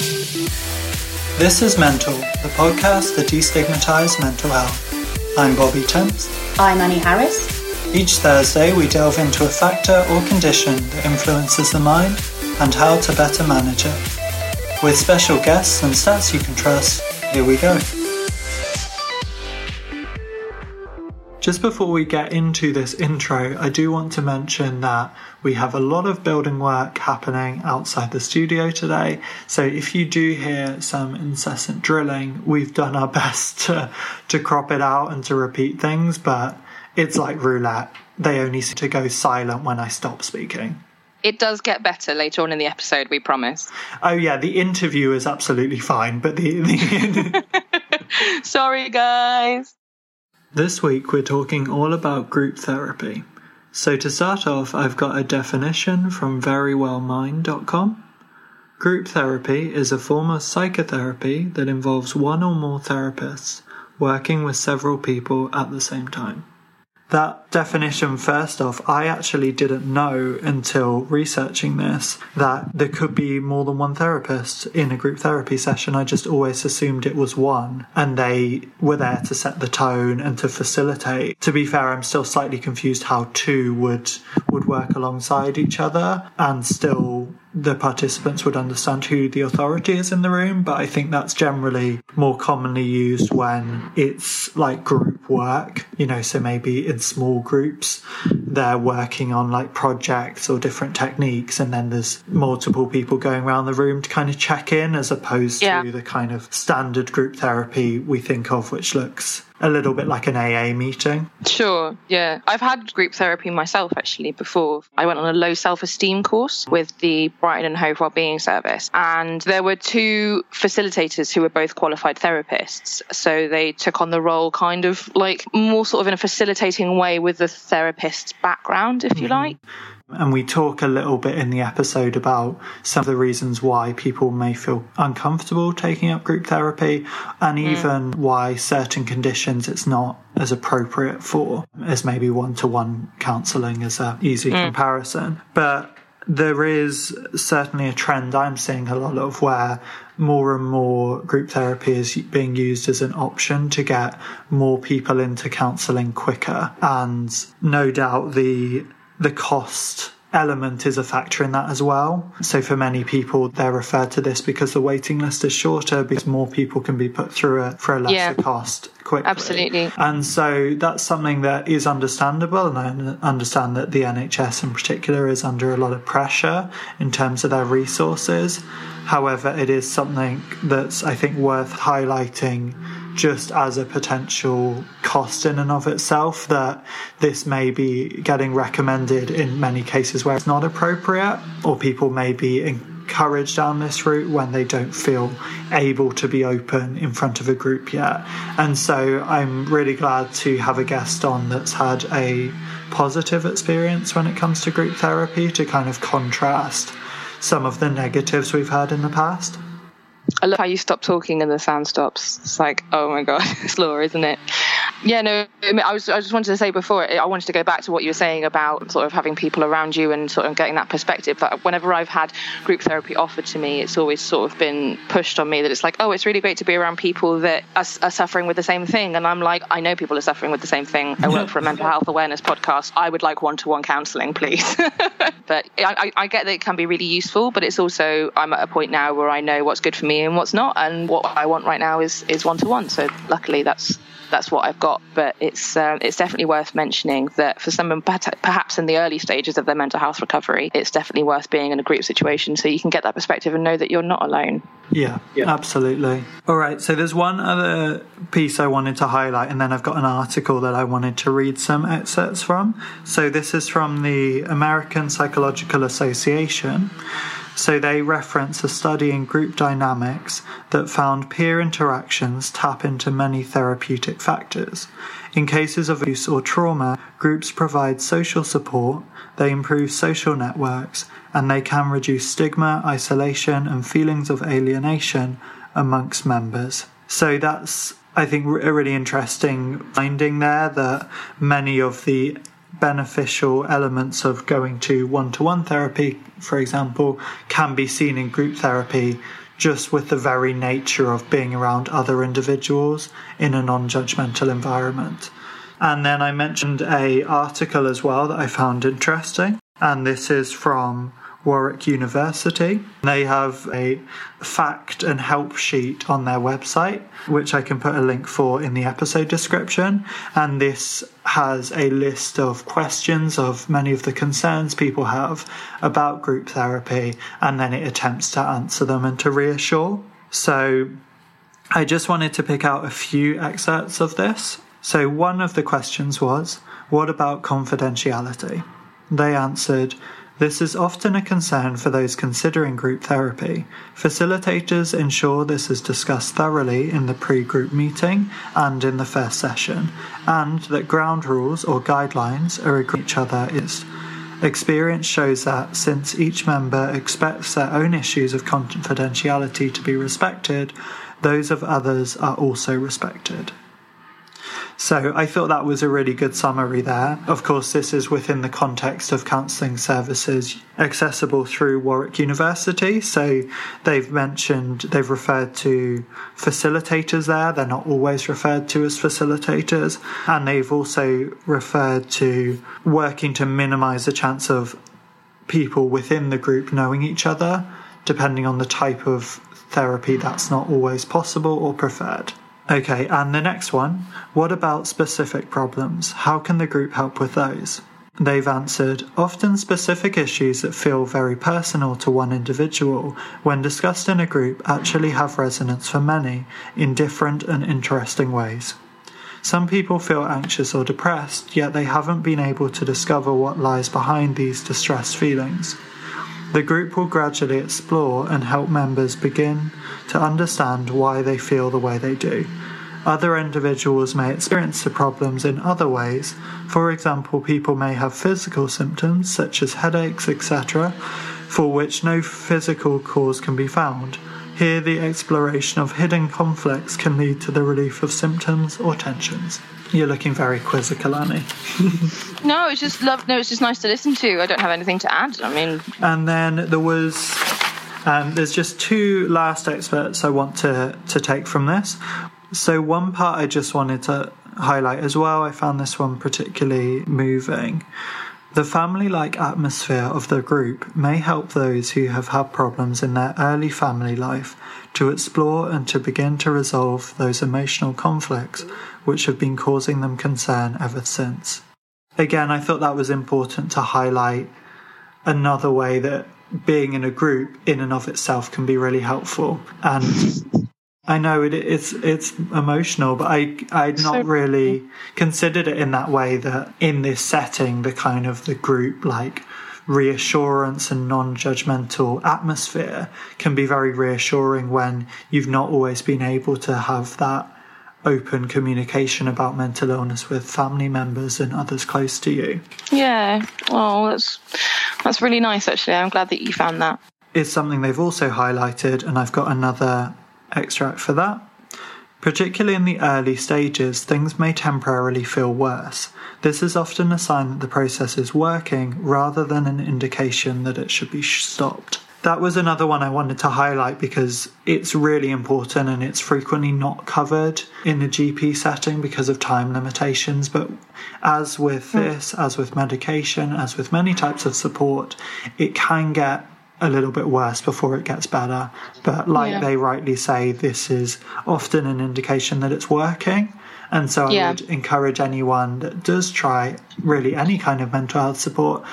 This is Mental, the podcast that destigmatizes mental health. I'm Bobby Temps. I'm Annie Harris. Each Thursday we delve into a factor or condition that influences the mind and how to better manage it. With special guests and stats you can trust, here we go. Just before we get into this intro, I do want to mention that we have a lot of building work happening outside the studio today. So if you do hear some incessant drilling, we've done our best to crop it out and to repeat things, but it's like roulette. They only seem to go silent when I stop speaking. It does get better later on in the episode, we promise. Oh yeah, the interview is absolutely fine, but the Sorry, guys. This week we're talking all about group therapy. So to start off, I've got a definition from verywellmind.com. Group therapy is a form of psychotherapy that involves one or more therapists working with several people at the same time. That definition, first off, I actually didn't know until researching this that there could be more than one therapist in a group therapy session. I just always assumed it was one and they were there to set the tone and to facilitate. To be fair, I'm still slightly confused how two would work alongside each other and still the participants would understand who the authority is in the room, but I think that's generally more commonly used when it's like group work, so maybe in small groups they're working on like projects or different techniques and then there's multiple people going around the room to kind of check in, as opposed to the kind of standard group therapy we think of, which looks a little bit like an AA meeting. Sure, yeah. I've had group therapy myself actually before. I went on a low self-esteem course with the Brighton and Hove Wellbeing Service, and there were two facilitators who were both qualified therapists. So they took on the role kind of like more sort of in a facilitating way with the therapist's background, if you like. And we talk a little bit in the episode about some of the reasons why people may feel uncomfortable taking up group therapy and even why certain conditions it's not as appropriate for as maybe one-to-one counselling as an easy comparison. But there is certainly a trend I'm seeing a lot of where more and more group therapy is being used as an option to get more people into counselling quicker. And no doubt the cost element is a factor in that as well. So for many people, they're referred to this because the waiting list is shorter because more people can be put through it for a lesser cost quickly. Absolutely. And so that's something that is understandable, and I understand that the NHS in particular is under a lot of pressure in terms of their resources. However, it is something that's, I think, worth highlighting just as a potential cost in and of itself, that this may be getting recommended in many cases where it's not appropriate, or people may be encouraged down this route when they don't feel able to be open in front of a group yet. And so I'm really glad to have a guest on that's had a positive experience when it comes to group therapy to kind of contrast some of the negatives we've had in the past. I love how you stop talking and the sound stops. It's like, oh my God, it's Law, isn't it? Yeah, no, I just wanted to say before, I wanted to go back to what you were saying about sort of having people around you and sort of getting that perspective. But whenever I've had group therapy offered to me, it's always sort of been pushed on me that it's like, oh, it's really great to be around people that are suffering with the same thing. And I'm like, I know people are suffering with the same thing. I work for a mental health awareness podcast. I would like one-to-one counselling, please. But I get that it can be really useful, but it's also, I'm at a point now where I know what's good for me and what's not. And what I want right now is one-to-one. So luckily that's what I've got. But it's definitely worth mentioning that for someone perhaps in the early stages of their mental health recovery, it's definitely worth being in a group situation so you can get that perspective and know that you're not alone. Yeah, absolutely. All right, so there's one other piece I wanted to highlight, and then I've got an article that I wanted to read some excerpts from. So this is from the American Psychological Association. So they reference a study in group dynamics that found peer interactions tap into many therapeutic factors. In cases of abuse or trauma, groups provide social support, they improve social networks, and they can reduce stigma, isolation, and feelings of alienation amongst members. So that's, I think, a really interesting finding there, that many of the beneficial elements of going to one-to-one therapy, for example, can be seen in group therapy just with the very nature of being around other individuals in a non-judgmental environment. And then I mentioned an article as well that I found interesting, and this is from Warwick University. They have a fact and help sheet on their website, which I can put a link for in the episode description. And this has a list of questions of many of the concerns people have about group therapy, and then it attempts to answer them and to reassure. So I just wanted to pick out a few excerpts of this. So one of the questions was, what about confidentiality? They answered, this is often a concern for those considering group therapy. Facilitators ensure this is discussed thoroughly in the pre-group meeting and in the first session, and that ground rules or guidelines are agreed with each other is. Experience shows that since each member expects their own issues of confidentiality to be respected, those of others are also respected. So I thought that was a really good summary there. Of course, this is within the context of counselling services accessible through Warwick University. So they've referred to facilitators there. They're not always referred to as facilitators. And they've also referred to working to minimise the chance of people within the group knowing each other. Depending on the type of therapy, that's not always possible or preferred. Okay, and the next one, what about specific problems? How can the group help with those? They've answered, often specific issues that feel very personal to one individual, when discussed in a group, actually have resonance for many in different and interesting ways. Some people feel anxious or depressed, yet they haven't been able to discover what lies behind these distressed feelings. The group will gradually explore and help members begin to understand why they feel the way they do. Other individuals may experience the problems in other ways. For example, people may have physical symptoms such as headaches, etc., for which no physical cause can be found. Here, the exploration of hidden conflicts can lead to the relief of symptoms or tensions. You're looking very quizzical, Annie. No, it's just nice to listen to. I don't have anything to add. And then there's just two last excerpts I want to take from this. So one part I just wanted to highlight as well. I found this one particularly moving. The family-like atmosphere of the group may help those who have had problems in their early family life to explore and to begin to resolve those emotional conflicts which have been causing them concern ever since. Again, I thought that was important to highlight another way that being in a group in and of itself can be really helpful. And I know it's emotional, but I'd not really considered it in that way, that in this setting, the group reassurance and non-judgmental atmosphere can be very reassuring when you've not always been able to have that open communication about mental illness with family members and others close to you. Yeah, well, that's really nice, actually. I'm glad that you found that. It's something they've also highlighted, and I've got another extract for that. Particularly in the early stages, things may temporarily feel worse. This is often a sign that the process is working rather than an indication that it should be stopped. That was another one I wanted to highlight because it's really important and it's frequently not covered in a GP setting because of time limitations. But as with this, as with medication, as with many types of support, it can get a little bit worse before it gets better. But they rightly say, this is often an indication that it's working. And so I would encourage anyone that does try really any kind of mental health support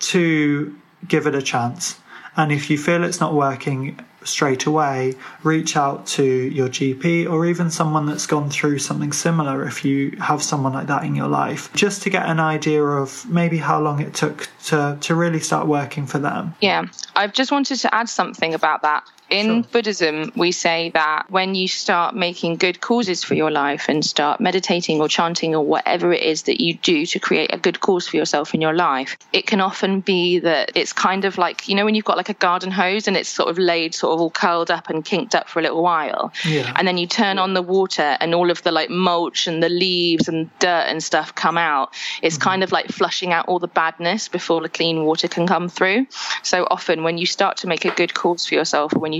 to give it a chance. And if you feel it's not working straight away, reach out to your GP or even someone that's gone through something similar if you have someone like that in your life, just to get an idea of maybe how long it took to really start working for them. Yeah, I've just wanted to add something about that. In Buddhism, we say that when you start making good causes for your life and start meditating or chanting or whatever it is that you do to create a good cause for yourself in your life, it can often be that it's kind of like, when you've got like a garden hose and it's sort of laid sort of all curled up and kinked up for a little while. Yeah. And then you turn on the water and all of the mulch and the leaves and dirt and stuff come out. It's kind of like flushing out all the badness before the clean water can come through. So often when you start to make a good cause for yourself, or when you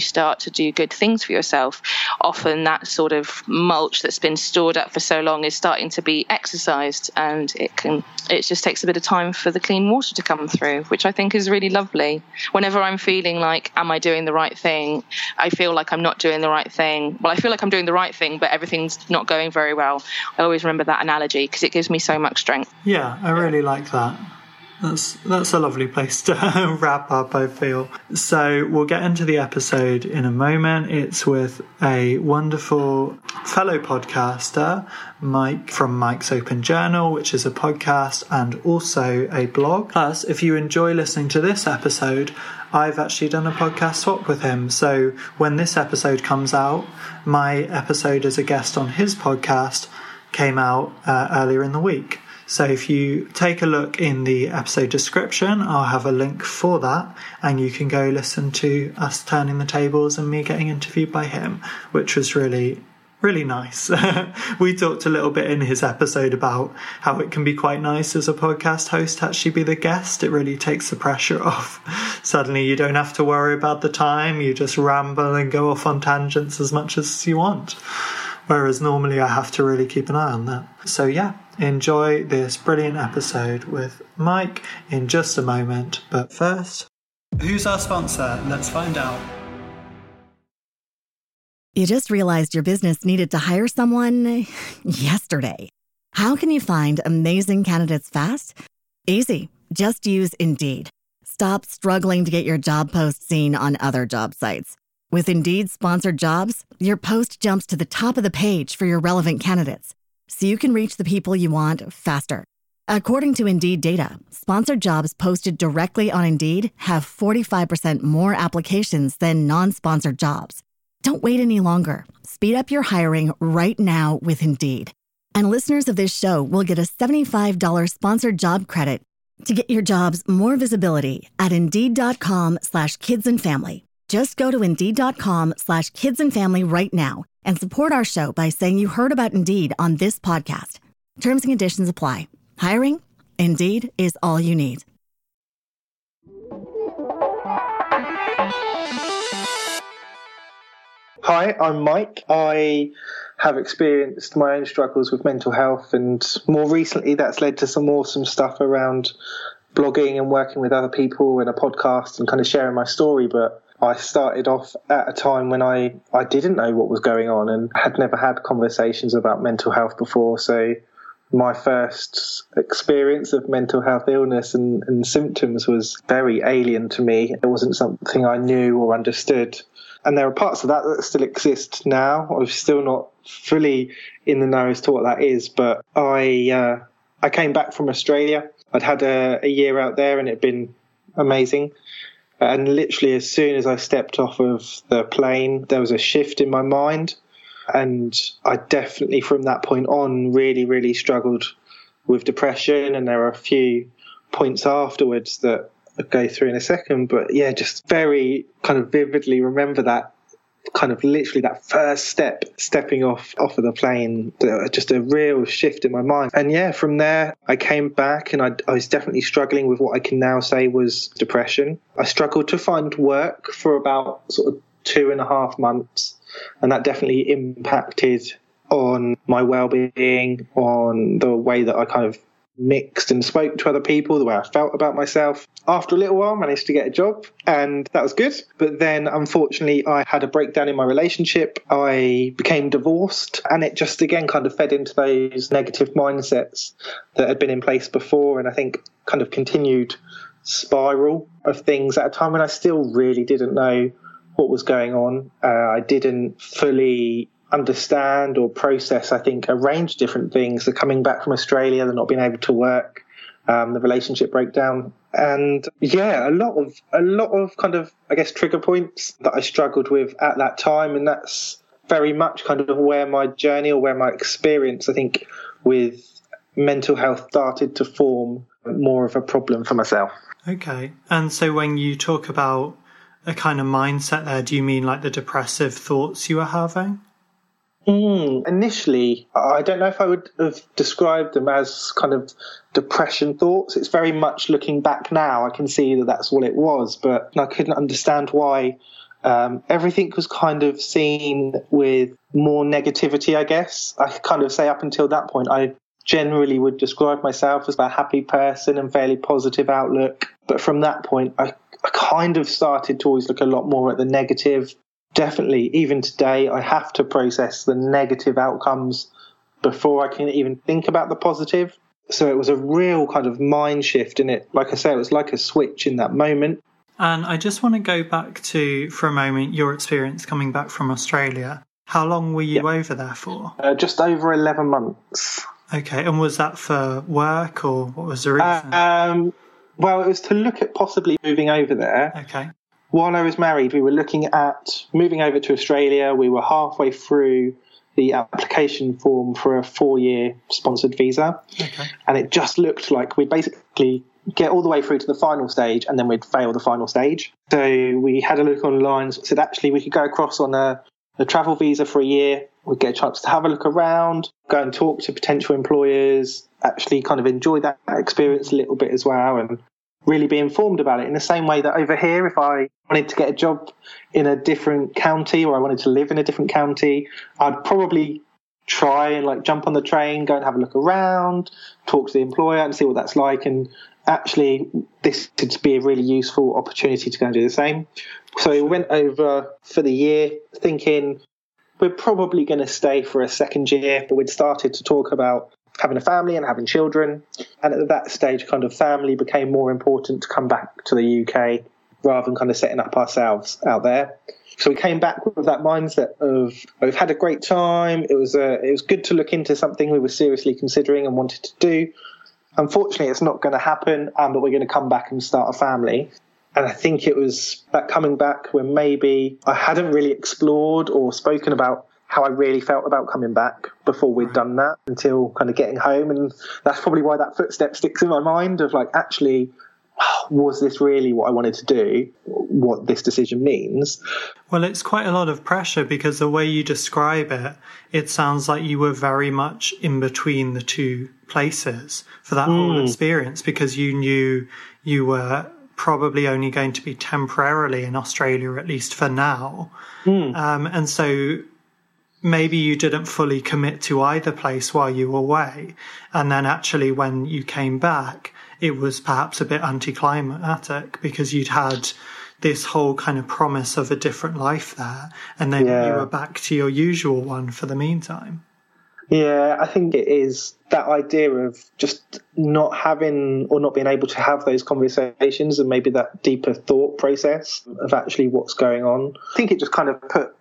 start to do good things for yourself, often that sort of mulch that's been stored up for so long is starting to be exercised, and it just takes a bit of time for the clean water to come through, which I think is really lovely. Whenever I'm feeling like, am I doing the right thing? I feel like I'm not doing the right thing. Well, I feel like I'm doing the right thing, but everything's not going very well. I always remember that analogy because it gives me so much strength. Yeah, I really like that. That's a lovely place to wrap up, I feel. So we'll get into the episode in a moment. It's with a wonderful fellow podcaster, Mike, from Mike's Open Journal, which is a podcast and also a blog. Plus, if you enjoy listening to this episode, I've actually done a podcast swap with him. So when this episode comes out, my episode as a guest on his podcast came out earlier in the week. So if you take a look in the episode description, I'll have a link for that, and you can go listen to us turning the tables and me getting interviewed by him, which was really, really nice. We talked a little bit in his episode about how it can be quite nice as a podcast host to actually be the guest. It really takes the pressure off. Suddenly you don't have to worry about the time. You just ramble and go off on tangents as much as you want. Whereas normally I have to really keep an eye on that. So yeah, enjoy this brilliant episode with Mike in just a moment. But first, who's our sponsor? Let's find out. You just realized your business needed to hire someone yesterday. How can you find amazing candidates fast? Easy. Just use Indeed. Stop struggling to get your job post seen on other job sites. With Indeed sponsored jobs, your post jumps to the top of the page for your relevant candidates, so you can reach the people you want faster. According to Indeed data, sponsored jobs posted directly on Indeed have 45% more applications than non-sponsored jobs. Don't wait any longer. Speed up your hiring right now with Indeed. And listeners of this show will get a $75 sponsored job credit to get your jobs more visibility at Indeed.com/kidsandfamily. Just go to Indeed.com/kidsandfamily right now and support our show by saying you heard about Indeed on this podcast. Terms and conditions apply. Hiring? Indeed is all you need. Hi, I'm Mike. I have experienced my own struggles with mental health, and more recently that's led to some awesome stuff around blogging and working with other people in a podcast and kind of sharing my story. But I started off at a time when I didn't know what was going on and had never had conversations about mental health before. So my first experience of mental health illness and symptoms was very alien to me. It wasn't something I knew or understood. And there are parts of that that still exist now. I'm still not fully in the know as to what that is, but I came back from Australia. I'd had a year out there and it had been amazing. And literally as soon as I stepped off of the plane, there was a shift in my mind. And I definitely from that point on really, really struggled with depression. And there are a few points afterwards that I'll go through in a second. But yeah, just very kind of vividly remember that kind of literally that first stepping off of the plane, just a real shift in my mind. And yeah, from there I came back and I was definitely struggling with what I can now say was depression. I struggled to find work for about sort of 2.5 months, and that definitely impacted on my well-being, on the way that I kind of mixed and spoke to other people, the way I felt about myself. After a little while, I managed to get a job, and that was good. But then, unfortunately, I had a breakdown in my relationship. I became divorced, and it just, again, kind of fed into those negative mindsets that had been in place before, and I think kind of continued spiral of things at a time when I still really didn't know what was going on. I didn't fully understand or process, I think, a range of different things. The coming back from Australia, the not being able to work, the relationship breakdown, and yeah, a lot of kind of, I guess, trigger points that I struggled with at that time. And that's very much kind of where my journey or where my experience, I think, with mental health started to form more of a problem for myself. Okay. And so when you talk about a kind of mindset there, do you mean like the depressive thoughts you were having? Initially, I don't know if I would have described them as kind of depression thoughts. It's very much looking back now, I can see that that's what it was, but I couldn't understand why everything was kind of seen with more negativity, I guess. I kind of say up until that point, I generally would describe myself as a happy person and fairly positive outlook. But from that point, I kind of started to always look a lot more at the negative. Definitely, even today, I have to process the negative outcomes before I can even think about the positive. So it was a real kind of mind shift in it. Like I say, it was like a switch in that moment. And I just want to go back to, for a moment, your experience coming back from Australia. How long were you over there for? Just over 11 months. Okay, and was that for work or what was the reason? Well, it was to look at possibly moving over there. Okay. While I was married, we were looking at moving over to Australia. We were halfway through the application form for a 4-year sponsored visa. Okay. And it just looked like we'd basically get all the way through to the final stage and then we'd fail the final stage. So we had a look online, said actually we could go across on a travel visa for a year. We'd get a chance to have a look around, go and talk to potential employers, actually kind of enjoy that experience a little bit as well and really be informed about it in the same way that over here, if I wanted to get a job in a different county or I wanted to live in a different county, I'd probably try and jump on the train, go and have a look around, talk to the employer and see what that's like. And actually, this could be a really useful opportunity to go and do the same. So we went over for the year thinking we're probably going to stay for a second year, but we'd started to talk about having a family and having children. And at that stage, kind of family became more important to come back to the UK rather than kind of setting up ourselves out there. So we came back with that mindset of we've had a great time. It was good to look into something we were seriously considering and wanted to do. Unfortunately, it's not going to happen, but we're going to come back and start a family. And I think it was that coming back when maybe I hadn't really explored or spoken about how I really felt about coming back before we'd done that until kind of getting home. And that's probably why that footstep sticks in my mind of actually, was this really what I wanted to do? What this decision means? Well, it's quite a lot of pressure because the way you describe it, it sounds like you were very much in between the two places for that whole experience because you knew you were probably only going to be temporarily in Australia, at least for now. And so maybe you didn't fully commit to either place while you were away. And then actually when you came back, it was perhaps a bit anticlimactic because you'd had this whole kind of promise of a different life there. And then you were back to your usual one for the meantime. Yeah, I think it is that idea of just not having or not being able to have those conversations and maybe that deeper thought process of actually what's going on. I think it just kind of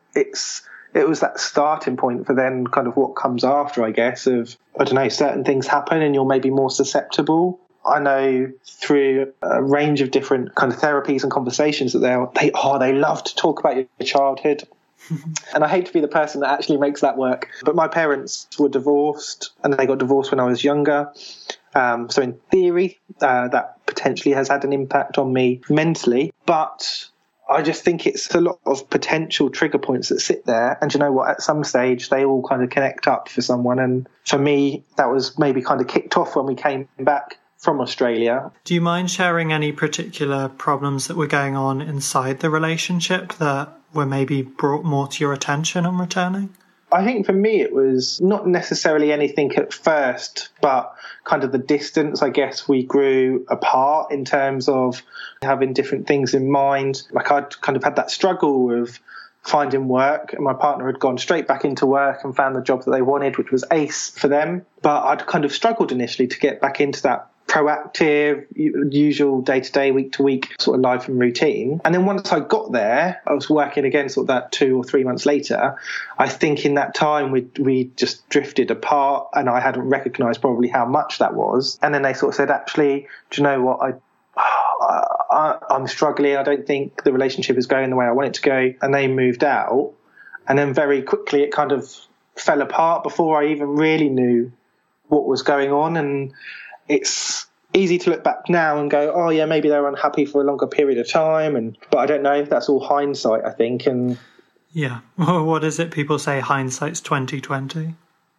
it was that starting point for then kind of what comes after, I guess, of, I don't know, certain things happen and you're maybe more susceptible. I know through a range of different kind of therapies and conversations that they love to talk about your childhood. And I hate to be the person that actually makes that work. But my parents were divorced and they got divorced when I was younger. So in theory, that potentially has had an impact on me mentally. But I just think it's a lot of potential trigger points that sit there. And you know what? At some stage, they all kind of connect up for someone. And for me, that was maybe kind of kicked off when we came back from Australia. Do you mind sharing any particular problems that were going on inside the relationship that were maybe brought more to your attention on returning? I think for me it was not necessarily anything at first, but kind of the distance, I guess, we grew apart in terms of having different things in mind. I'd kind of had that struggle of finding work, and my partner had gone straight back into work and found the job that they wanted, which was ace for them. But I'd kind of struggled initially to get back into that proactive, usual day-to-day, week-to-week sort of life and routine. And then once I got there, I was working again sort of that 2 or 3 months later. I think in that time we just drifted apart and I hadn't recognised probably how much that was. And then they sort of said, actually, do you know what, I'm struggling. I don't think the relationship is going the way I want it to go. And they moved out. And then very quickly it kind of fell apart before I even really knew what was going on. And it's easy to look back now and go, oh yeah, maybe they were unhappy for a longer period of time. But I don't know if that's all hindsight, I think. And yeah. Well, what is it? People say hindsight's 20/20.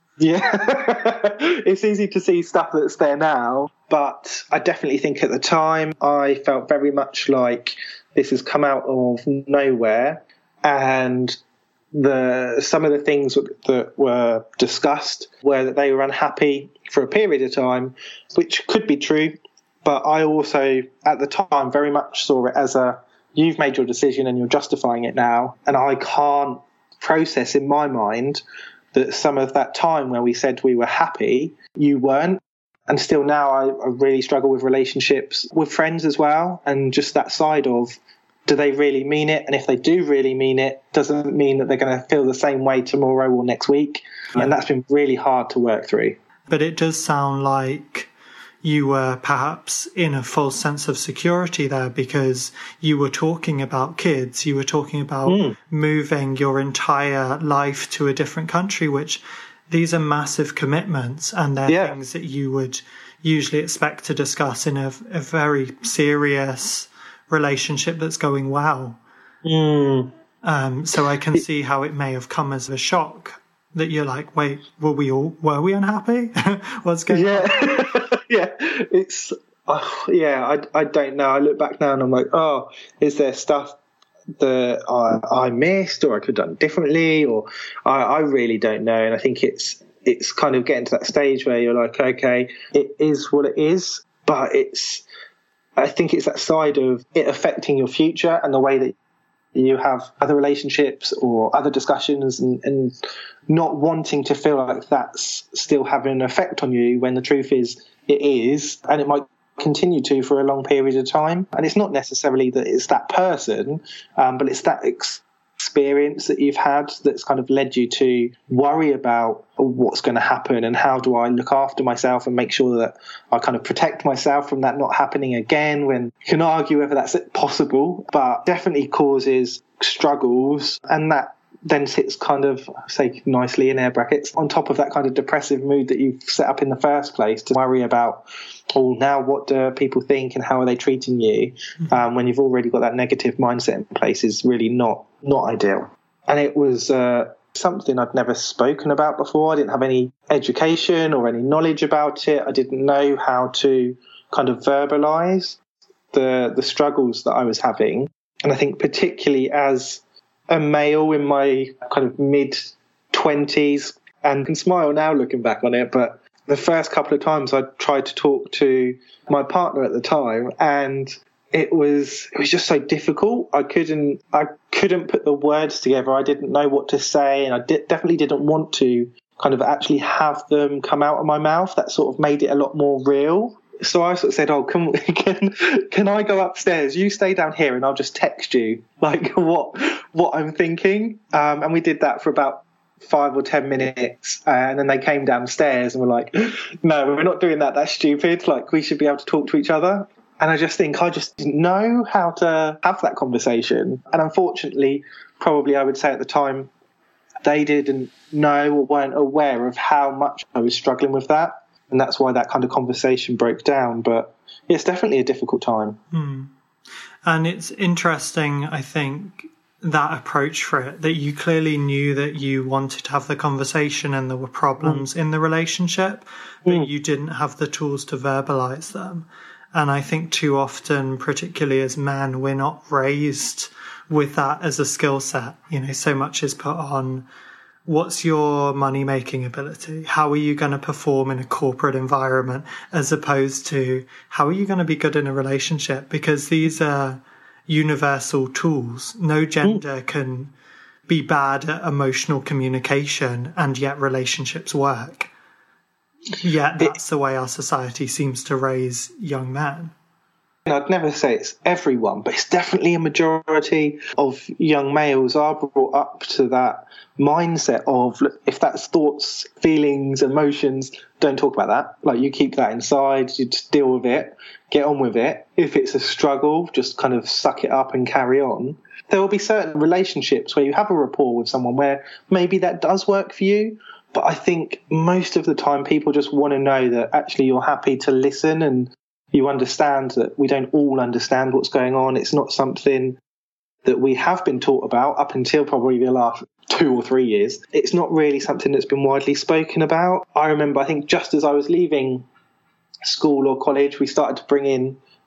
Yeah. It's easy to see stuff that's there now. But I definitely think at the time I felt very much like this has come out of nowhere. and some of the things that were discussed were that they were unhappy for a period of time, which could be true. But I also, at the time, very much saw it as you've made your decision and you're justifying it now. And I can't process in my mind that some of that time where we said we were happy, you weren't. And still now I really struggle with relationships with friends as well. And just that side of, do they really mean it? And if they do really mean it, doesn't mean that they're going to feel the same way tomorrow or next week. And that's been really hard to work through. But it does sound like you were perhaps in a false sense of security there, because you were talking about kids, you were talking about moving your entire life to a different country, which these are massive commitments, and they're things that you would usually expect to discuss in a very serious relationship that's going well. So I can see how it may have come as a shock that you're like, wait, were we unhappy? What's going on? I don't know. I look back now and I'm like, oh, is there stuff that I missed or I could have done differently, or I really don't know. And I think it's kind of getting to that stage where you're like, okay, it is what it is, but I think it's that side of it affecting your future and the way that you have other relationships or other discussions, and not wanting to feel like that's still having an effect on you when the truth is it is, and it might continue to for a long period of time. And it's not necessarily that it's that person, but it's that experience that you've had that's kind of led you to worry about what's going to happen and how do I look after myself and make sure that I kind of protect myself from that not happening again, when you can argue whether that's possible, but definitely causes struggles. And that then sits kind of, say nicely in air brackets, on top of that kind of depressive mood that you've set up in the first place to worry about, oh, now what do people think and how are they treating you, when you've already got that negative mindset in place, is really not ideal. And it was something I'd never spoken about before. I didn't have any education or any knowledge about it. I didn't know how to kind of verbalize the struggles that I was having. And I think particularly as a male in my kind of mid-20s, and can smile now looking back on it, but the first couple of times I tried to talk to my partner at the time, and it was just so difficult. I couldn't put the words together. I didn't know what to say, and I definitely didn't want to kind of actually have them come out of my mouth. That sort of made it a lot more real. So I sort of said, oh, can I go upstairs? You stay down here and I'll just text you like what I'm thinking. And we did that for about 5 or 10 minutes. And then they came downstairs and were like, no, we're not doing that. That's stupid. Like, we should be able to talk to each other. And I just think I just didn't know how to have that conversation. And unfortunately, probably I would say at the time, they didn't know or weren't aware of how much I was struggling with that. And that's why that kind of conversation broke down. But it's definitely a difficult time. And it's interesting, I think, that approach for it, that you clearly knew that you wanted to have the conversation and there were problems in the relationship, but you didn't have the tools to verbalize them. And I think too often, particularly as men, we're not raised with that as a skill set. You know, so much is put on, what's your money-making ability? How are you going to perform in a corporate environment, as opposed to how are you going to be good in a relationship? Because these are universal tools. No gender can be bad at emotional communication, and yet relationships work. Yet that's the way our society seems to raise young men. I'd never say it's everyone, but it's definitely a majority of young males are brought up to that mindset of, look, if that's thoughts, feelings, emotions, don't talk about that. Like, you keep that inside, you just deal with it, get on with it. If it's a struggle, just kind of suck it up and carry on. There will be certain relationships where you have a rapport with someone where maybe that does work for you. But I think most of the time people just want to know that actually you're happy to listen and you understand that we don't all understand what's going on. It's not something that we have been taught about up until probably the last 2 or 3 years. It's not really something that's been widely spoken about. I remember, I think just as I was leaving school or college, we started to bring in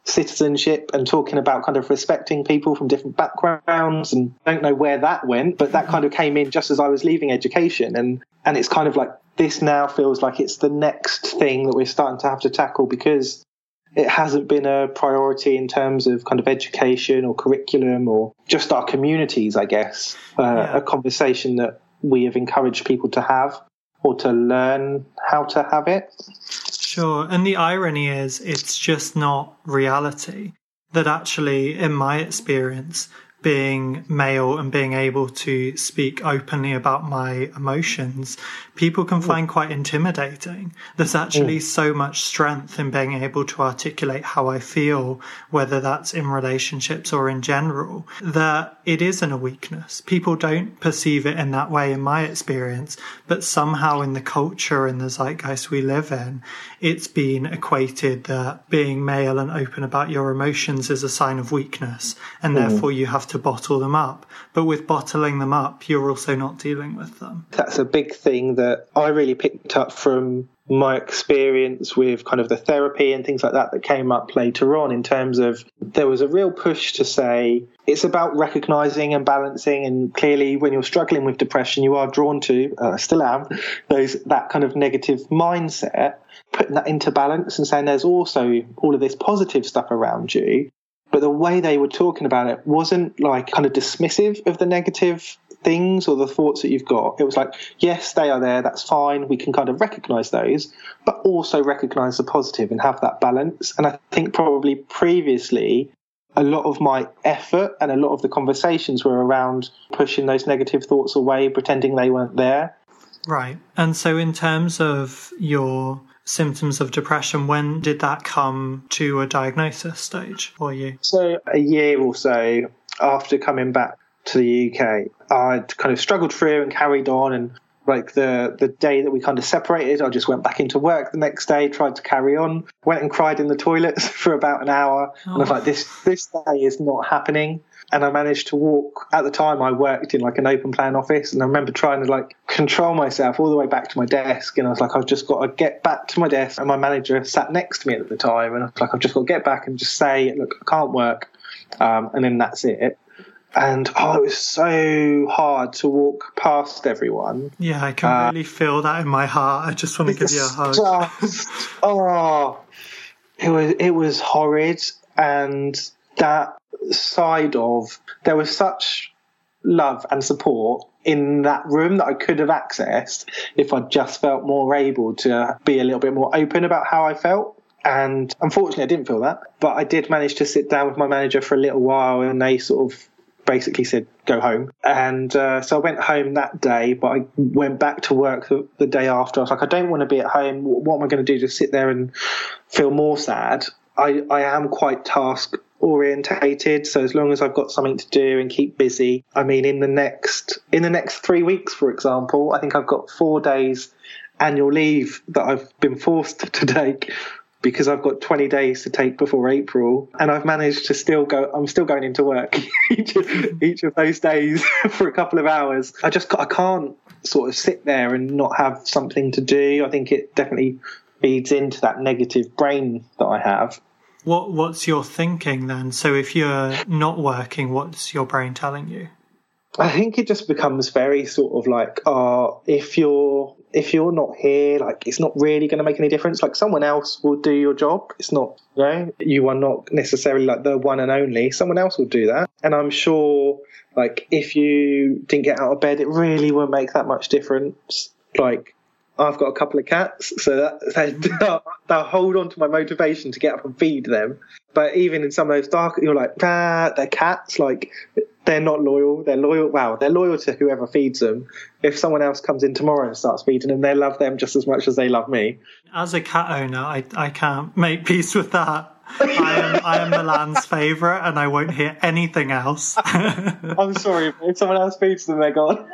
citizenship and talking about kind of respecting people from different backgrounds, and I don't know where that went, but that kind of came in just as I was leaving education, and it's kind of like this now feels like it's the next thing that we're starting to have to tackle, because it hasn't been a priority in terms of kind of education or curriculum or just our communities, I guess. A conversation that we have encouraged people to have or to learn how to have it. Sure. And the irony is it's just not reality. That actually, in my experience, being male and being able to speak openly about my emotions, people can find quite intimidating. There's actually so much strength in being able to articulate how I feel, whether that's in relationships or in general, that it isn't a weakness. People don't perceive it in that way in my experience, but somehow in the culture and the zeitgeist we live in, it's been equated that being male and open about your emotions is a sign of weakness, and therefore you have to bottle them up. But with bottling them up, you're also not dealing with them. That's a big thing that I really picked up from my experience with kind of the therapy and things like that came up later on, in terms of there was a real push to say it's about recognizing and balancing, and clearly when you're struggling with depression you are drawn to, still am, that kind of negative mindset, putting that into balance and saying there's also all of this positive stuff around you. But the way they were talking about it wasn't like kind of dismissive of the negative things or the thoughts that you've got. It was like, yes, they are there, that's fine, we can kind of recognise those, but also recognise the positive and have that balance. And I think probably previously a lot of my effort and a lot of the conversations were around pushing those negative thoughts away, pretending they weren't there. Right. And so in terms of your symptoms of depression, when did that come to a diagnosis stage for you? So a year or so after coming back to the UK, I'd kind of struggled through and carried on, and like the day that we kind of separated, I just went back into work the next day, tried to carry on, went and cried in the toilets for about an hour. And I was like, this day is not happening. And I managed to walk. At the time I worked in like an open plan office, and I remember trying to like control myself all the way back to my desk, and I was like, I've just got to get back to my desk. And my manager sat next to me at the time, and I was like, I've just got to get back and just say, look, I can't work, and then that's it. And it was so hard to walk past everyone. Yeah, I can really feel that in my heart. I just want to give you a hug. It was horrid. And that side of, there was such love and support in that room that I could have accessed if I just felt more able to be a little bit more open about how I felt. And unfortunately I didn't feel that, but I did manage to sit down with my manager for a little while, and they sort of basically said, go home. And so I went home that day, but I went back to work the day after. I was like, I don't want to be at home. What am I going to do? Just sit there and feel more sad? I am quite task orientated, so as long as I've got something to do and keep busy. I mean, in the next 3 weeks, for example, I think I've got 4 days annual leave that I've been forced to take, because I've got 20 days to take before April, and I've managed to still go. I'm still going into work each of those days for a couple of hours. I can't sort of sit there and not have something to do. I think it definitely feeds into that negative brain that I have. What's your thinking then? So if you're not working, what's your brain telling you? I think it just becomes very sort of like, if you're not here, like, it's not really going to make any difference. Like, someone else will do your job. It's not, you are not necessarily like the one and only. Someone else will do that. And I'm sure, like, if you didn't get out of bed, it really won't make that much difference. Like, I've got a couple of cats, so they'll hold on to my motivation to get up and feed them. But even in some of those dark, you're like, they're cats, like, they're not loyal. They're loyal. Wow, they're loyal to whoever feeds them. If someone else comes in tomorrow and starts feeding them, they love them just as much as they love me. As a cat owner, I can't make peace with that. I am Milan's favourite, and I won't hear anything else. I'm sorry, but if someone else feeds them, they're gone.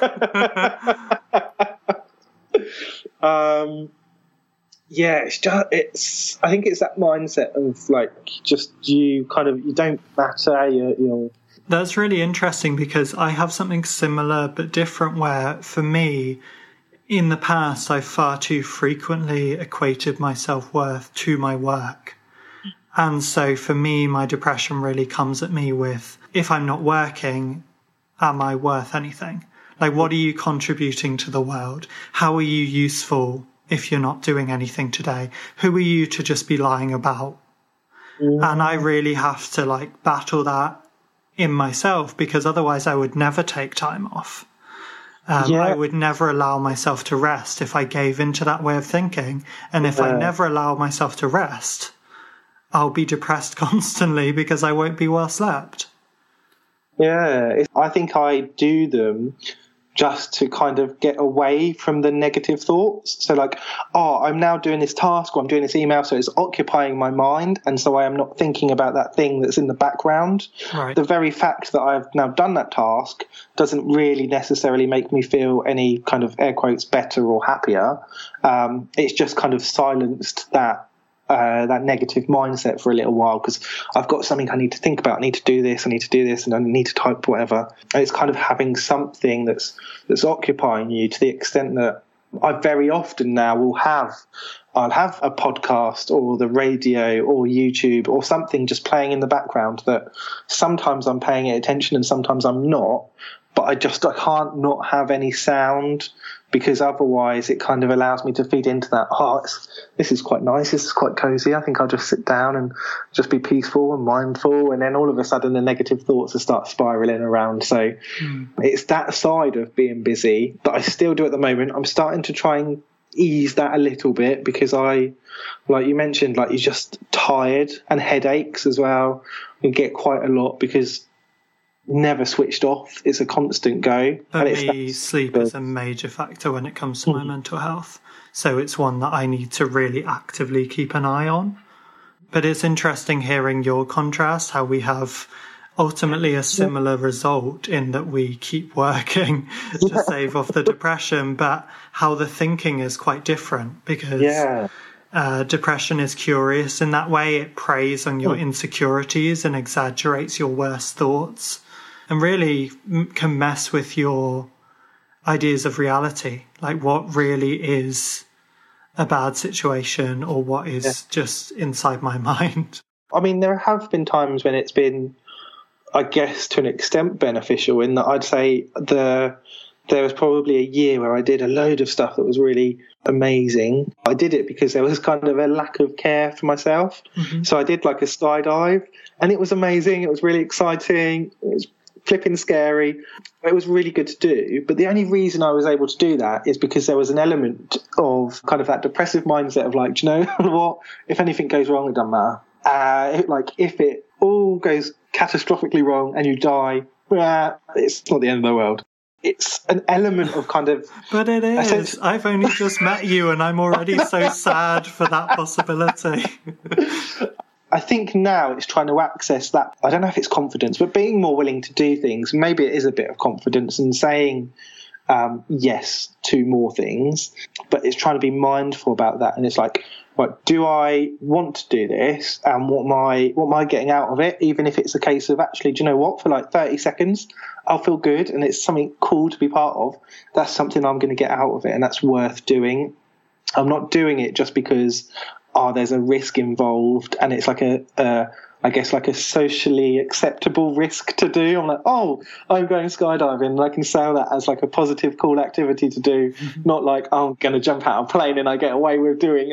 I think it's that mindset of like, just you don't matter. You're That's really interesting, because I have something similar but different, where for me, in the past, I far too frequently equated my self-worth to my work. And so for me, my depression really comes at me with, if I'm not working, am I worth anything? Like, what are you contributing to the world? How are you useful if you're not doing anything today? Who are you to just be lying about? And I really have to like battle that in myself, because otherwise I would never take time off. I would never allow myself to rest if I gave into that way of thinking. And if I never allow myself to rest, I'll be depressed constantly because I won't be well slept. Yeah, I think I do them just to kind of get away from the negative thoughts. So like, I'm now doing this task, or I'm doing this email, so it's occupying my mind, and so I am not thinking about that thing that's in the background. Right. The very fact that I've now done that task doesn't really necessarily make me feel any kind of air quotes better or happier. It's just kind of silenced that negative mindset for a little while, because I've got something I need to think about. I need to do this, and I need to type whatever. And it's kind of having something that's occupying you, to the extent that I very often now I'll have a podcast or the radio or YouTube or something just playing in the background that sometimes I'm paying attention and sometimes I'm not, but I can't not have any sound, because otherwise it kind of allows me to feed into that. This is quite nice. This is quite cozy. I think I'll just sit down and just be peaceful and mindful. And then all of a sudden the negative thoughts will start spiraling around. So it's that side of being busy that I still do at the moment. I'm starting to try and ease that a little bit, because like you mentioned, like, you're just tired, and headaches as well. You get quite a lot because never switched off. It's a constant go. For me, sleep is a major factor when it comes to my mental health. So it's one that I need to really actively keep an eye on. But it's interesting hearing your contrast, how we have ultimately a similar result in that we keep working to save off the depression, but how the thinking is quite different, because depression is curious in that way. It preys on your insecurities and exaggerates your worst thoughts, and really can mess with your ideas of reality, like what really is a bad situation or what is just inside my mind. I mean, there have been times when it's been, I guess, to an extent beneficial, in that I'd say there was probably a year where I did a load of stuff that was really amazing. I did it because there was kind of a lack of care for myself. So I did like a skydive, and it was amazing. It was really exciting. It was flipping scary. It was really good to do. But the only reason I was able to do that is because there was an element of kind of that depressive mindset of like, do you know what? If anything goes wrong, it doesn't matter. If it all goes catastrophically wrong and you die, it's not the end of the world. It's an element of kind of... But it is. I've only just met you and I'm already so sad for that possibility. I think now it's trying to access that. I don't know if it's confidence, but being more willing to do things. Maybe it is a bit of confidence and saying yes to more things, but it's trying to be mindful about that. And it's like, right, do I want to do this? And what am I getting out of it? Even if it's a case of, actually, do you know what? For like 30 seconds, I'll feel good and it's something cool to be part of. That's something I'm going to get out of it, and that's worth doing. I'm not doing it just because there's a risk involved and it's like I guess like a socially acceptable risk to do. I'm like, I'm going skydiving, and I can sell that as like a positive, cool activity to do, not like, I'm going to jump out of a plane and I get away with doing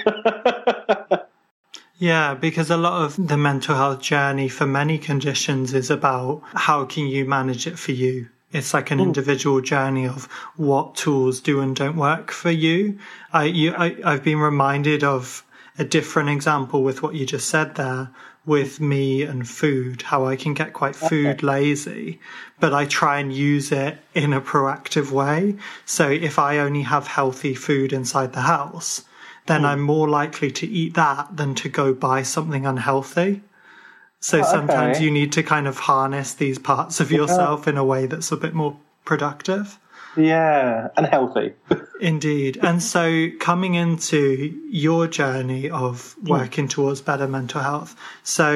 that. Yeah, because a lot of the mental health journey for many conditions is about how can you manage it for you. It's like an individual journey of what tools do and don't work for you. I've been reminded of a different example with what you just said there with me and food, how I can get quite food lazy, but I try and use it in a proactive way. So if I only have healthy food inside the house, then I'm more likely to eat that than to go buy something unhealthy. So sometimes you need to kind of harness these parts of yourself in a way that's a bit more productive. Yeah, and healthy. Indeed. And so coming into your journey of working towards better mental health, so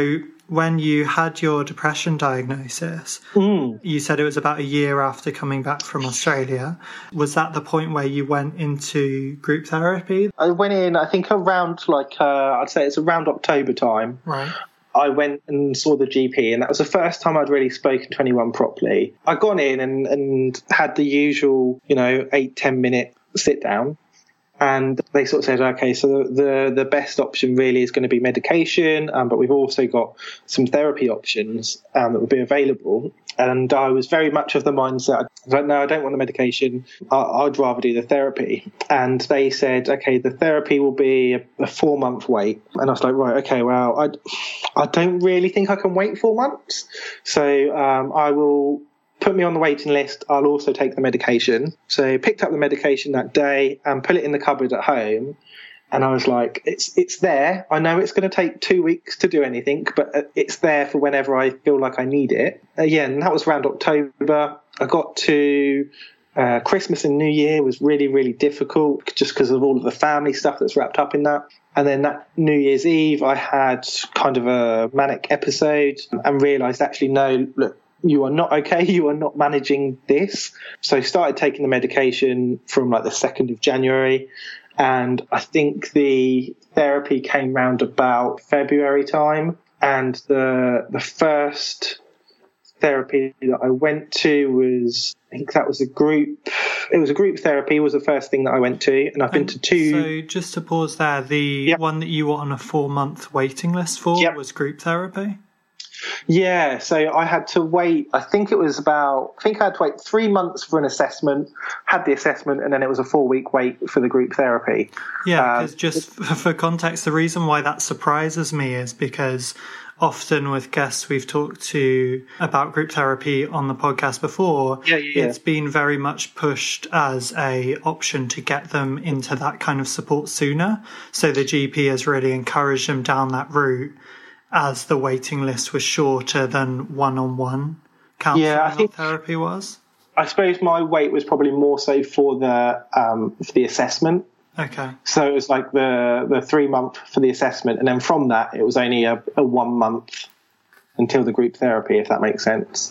when you had your depression diagnosis, you said it was about a year after coming back from Australia. Was that the point where you went into group therapy? I went in, I think around I'd say it's around October time. Right. I went and saw the GP, and that was the first time I'd really spoken to anyone properly. I'd gone in and had the usual, 8-10 minute sit down. And they sort of said, okay, so the best option really is going to be medication, but we've also got some therapy options that will be available. And I was very much of the mindset, no, I don't want the medication. I'd rather do the therapy. And they said, okay, the therapy will be a 4-month wait. And I was like, right, okay, well, I don't really think I can wait 4 months. So I will put me on the waiting list. I'll also take the medication. So picked up the medication that day and put it in the cupboard at home. And I was like, it's there. I know it's going to take 2 weeks to do anything, but it's there for whenever I feel like I need it. And that was around October. I got to Christmas and New Year was really, really difficult just because of all of the family stuff that's wrapped up in that. And then that New Year's Eve, I had kind of a manic episode and realised actually, no, look, you are not okay. You are not managing this. So I started taking the medication from like the 2nd of January. And I think the therapy came round about February time. And the first therapy that I went to was, I think that was a group therapy was the first thing that I went to. And I've been to 2. So just to pause there, the one that you were on a 4-month waiting list for was group therapy? Yeah, so I had to wait, I think I had to wait 3 months for an assessment, had the assessment, and then it was a 4-week wait for the group therapy. Yeah, because just for context, the reason why that surprises me is because often with guests we've talked to about group therapy on the podcast before, it's been very much pushed as a option to get them into that kind of support sooner. So the GP has really encouraged them down that route, as the waiting list was shorter than one-on-one counselling or therapy was? I suppose my wait was probably more so for the assessment. Okay. So it was like the 3 month for the assessment, and then from that it was only a 1 month until the group therapy, if that makes sense.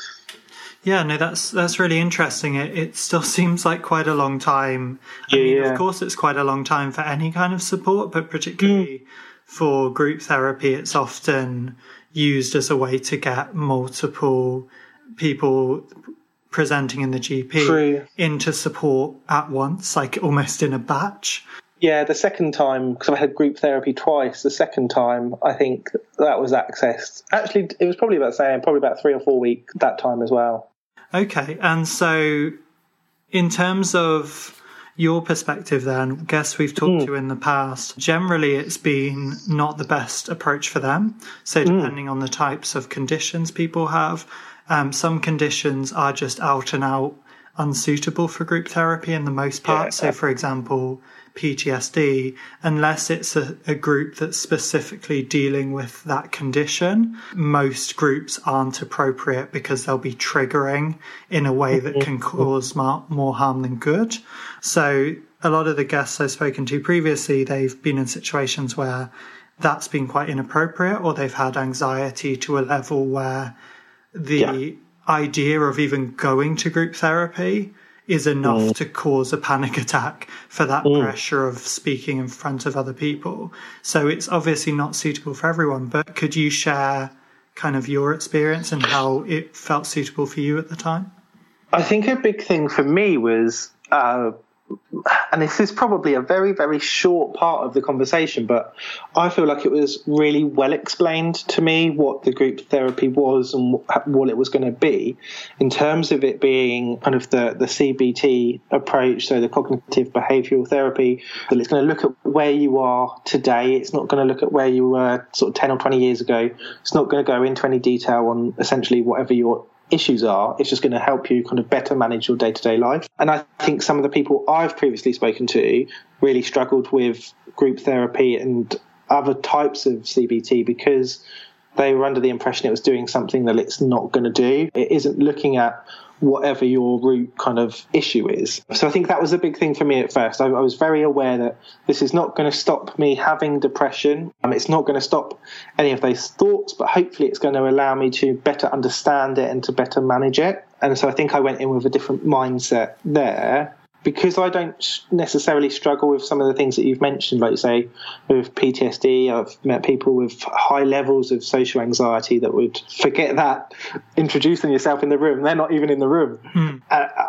Yeah, no, that's really interesting. It still seems like quite a long time. I mean, of course it's quite a long time for any kind of support, but particularly for group therapy, it's often used as a way to get multiple people presenting in the GP into support at once, like almost in a batch. Yeah, the second time, because I had group therapy twice, the second time I think that was accessed. Actually, it was probably about 3 or 4 weeks that time as well. Okay, and so in terms of your perspective then, guests we've talked to in the past, generally it's been not the best approach for them. So depending on the types of conditions people have, some conditions are just out and out unsuitable for group therapy in the most part. So for example, PTSD, unless it's a group that's specifically dealing with that condition, most groups aren't appropriate because they'll be triggering in a way that can cause more harm than good. So a lot of the guests I've spoken to previously, they've been in situations where that's been quite inappropriate, or they've had anxiety to a level where the idea of even going to group therapy is enough to cause a panic attack for that pressure of speaking in front of other people. So it's obviously not suitable for everyone, but could you share kind of your experience and how it felt suitable for you at the time? I think a big thing for me was, and this is probably a very, very short part of the conversation, but I feel like it was really well explained to me what the group therapy was and what it was going to be, in terms of it being kind of the CBT approach, so the cognitive behavioural therapy, that it's going to look at where you are today. It's not going to look at where you were sort of 10 or 20 years ago. It's not going to go into any detail on essentially whatever your issues are. It's just going to help you kind of better manage your day-to-day life. And I think some of the people I've previously spoken to really struggled with group therapy and other types of CBT because they were under the impression it was doing something that it's not going to do. It isn't looking at whatever your root kind of issue is. So I think that was a big thing for me at first. I was very aware that this is not going to stop me having depression. It's not going to stop any of those thoughts, but hopefully it's going to allow me to better understand it and to better manage it. And so I think I went in with a different mindset there. Because I don't necessarily struggle with some of the things that you've mentioned, like you say, with PTSD, I've met people with high levels of social anxiety that would forget that introducing yourself in the room. They're not even in the room.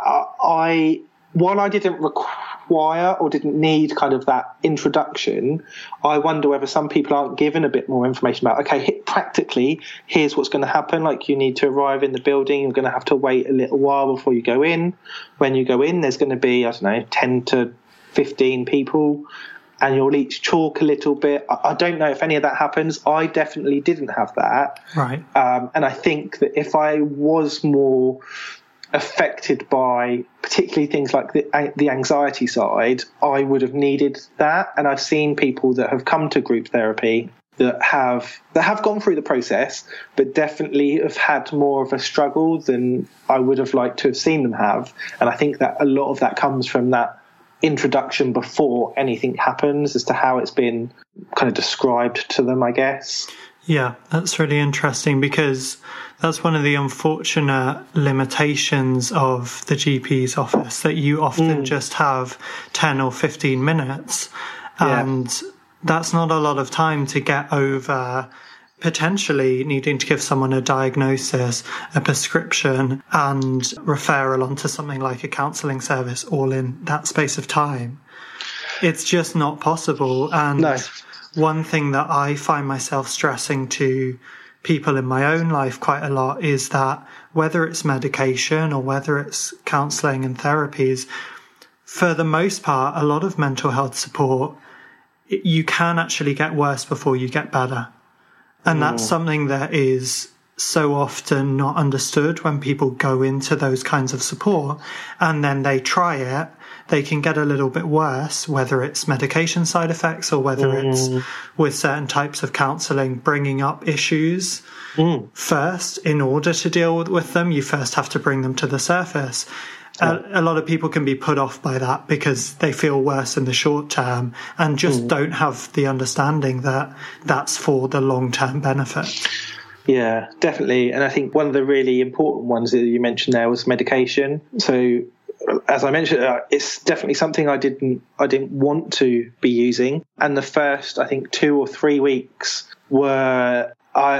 While I didn't require or didn't need kind of that introduction, I wonder whether some people aren't given a bit more information about, okay, practically, here's what's going to happen. Like, you need to arrive in the building. You're going to have to wait a little while before you go in. When you go in, there's going to be, 10 to 15 people, and you'll each talk a little bit. I don't know if any of that happens. I definitely didn't have that. Right. And I think that if I was more affected by particularly things like the anxiety side, I would have needed that. And I've seen people that have come to group therapy that have gone through the process, but definitely have had more of a struggle than I would have liked to have seen them have. And I think that a lot of that comes from that introduction before anything happens, as to how it's been kind of described to them, I guess. Yeah, that's really interesting, because that's one of the unfortunate limitations of the GP's office, that you often just have 10 or 15 minutes. And that's not a lot of time to get over potentially needing to give someone a diagnosis, a prescription, and referral onto something like a counselling service all in that space of time. It's just not possible. And no. One thing that I find myself stressing to people in my own life quite a lot is that whether it's medication or whether it's counselling and therapies, for the most part, a lot of mental health support, you can actually get worse before you get better. And that's something that is so often not understood when people go into those kinds of support, and then they try it. They can get a little bit worse, whether it's medication side effects or whether it's with certain types of counselling bringing up issues first. In order to deal with them, you first have to bring them to the surface. A lot of people can be put off by that because they feel worse in the short term and just don't have the understanding that that's for the long-term benefit. Yeah, definitely. And I think one of the really important ones that you mentioned there was medication. So, as I mentioned, it's definitely something I didn't want to be using. And the first, I think, 2 or 3 weeks were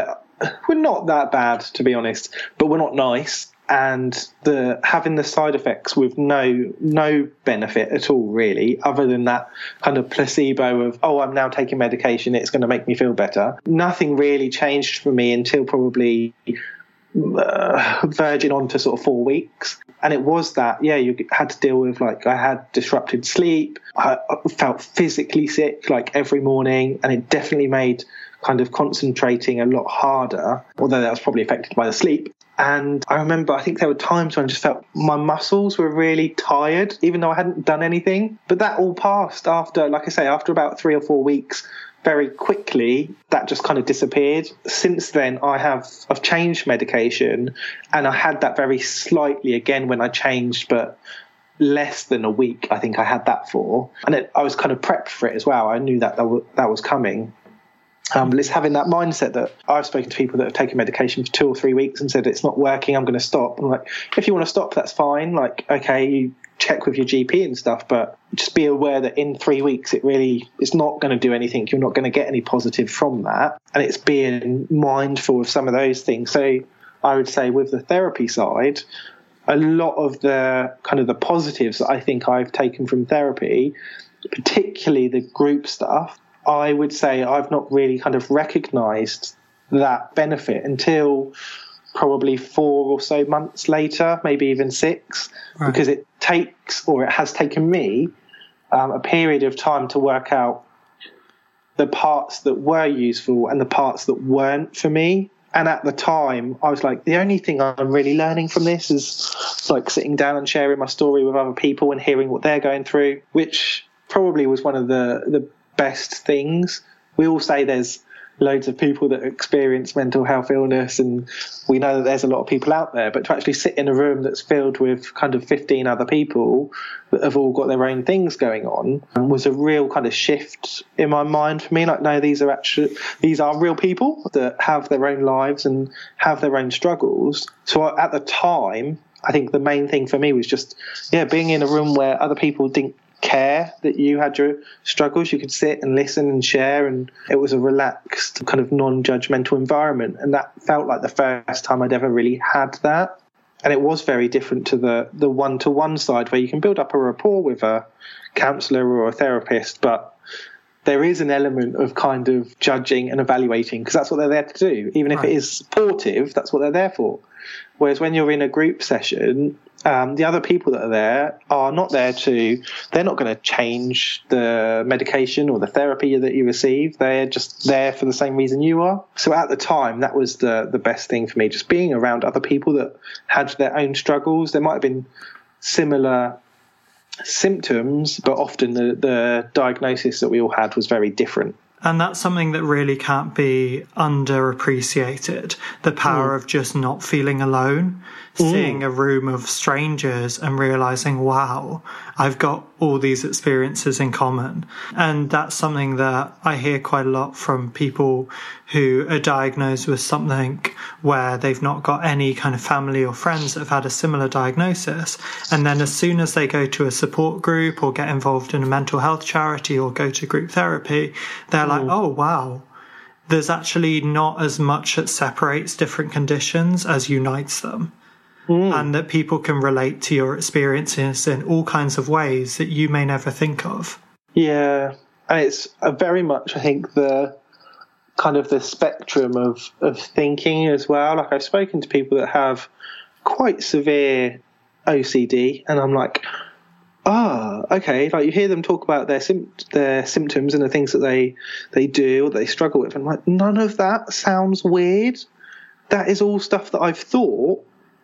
not that bad, to be honest, but were not nice. And having the side effects with no benefit at all, really, other than that kind of placebo of, oh, I'm now taking medication, it's going to make me feel better. Nothing really changed for me until probably verging on to sort of 4 weeks. And it was that, you had to deal with, like, I had disrupted sleep. I felt physically sick, like, every morning. And it definitely made kind of concentrating a lot harder, although that was probably affected by the sleep. And I remember, I think there were times when I just felt my muscles were really tired, even though I hadn't done anything. But that all passed after, like I say, after about 3 or 4 weeks. Very quickly, that just kind of disappeared. Since then, I've changed medication, and I had that very slightly again when I changed, but less than a week, I think I had that for. And I was kind of prepped for it as well. I knew that was coming. But it's having that mindset that I've spoken to people that have taken medication for 2 or 3 weeks and said, it's not working, I'm going to stop. I'm like, if you want to stop, that's fine. Like, okay, you check with your GP and stuff, but just be aware that in 3 weeks, it's not going to do anything. You're not going to get any positive from that. And it's being mindful of some of those things. So I would say with the therapy side, a lot of the kind of the positives that I think I've taken from therapy, particularly the group stuff, I would say I've not really kind of recognised that benefit until probably 4 or so months later, maybe even 6, right. Because it has taken me a period of time to work out the parts that were useful and the parts that weren't for me. And at the time, I was like, the only thing I'm really learning from this is like sitting down and sharing my story with other people and hearing what they're going through, which probably was one of the best things. We all say there's loads of people that experience mental health illness, and we know that there's a lot of people out there, but to actually sit in a room that's filled with kind of 15 other people that have all got their own things going on was a real kind of shift in my mind for me. Like, no, these are real people that have their own lives and have their own struggles. So at the time, I think the main thing for me was just, being in a room where other people didn't care that you had your struggles. You could sit and listen and share, and it was a relaxed kind of non-judgmental environment, and that felt like the first time I'd ever really had that. And it was very different to the one-to-one side, where you can build up a rapport with a counsellor or a therapist, but there is an element of kind of judging and evaluating, because that's what they're there to do. Even if it is supportive, that's what they're there for. Whereas when you're in a group session, the other people that are there are not there they're not going to change the medication or the therapy that you receive. They're just there for the same reason you are. So at the time, that was the best thing for me, just being around other people that had their own struggles. There might have been similar symptoms, but often the diagnosis that we all had was very different. And that's something that really can't be underappreciated, the power of just not feeling alone, seeing a room of strangers and realising, wow, I've got all these experiences in common. And that's something that I hear quite a lot from people who are diagnosed with something where they've not got any kind of family or friends that have had a similar diagnosis. And then as soon as they go to a support group or get involved in a mental health charity or go to group therapy, they're like, oh, wow, there's actually not as much that separates different conditions as unites them. And that people can relate to your experiences in all kinds of ways that you may never think of. Yeah, and it's very much, I think, the kind of the spectrum of thinking as well. Like, I've spoken to people that have quite severe OCD, and I'm like, okay. Like, you hear them talk about their symptoms and the things that they do or they struggle with, and I'm like, none of that sounds weird. That is all stuff that I've thought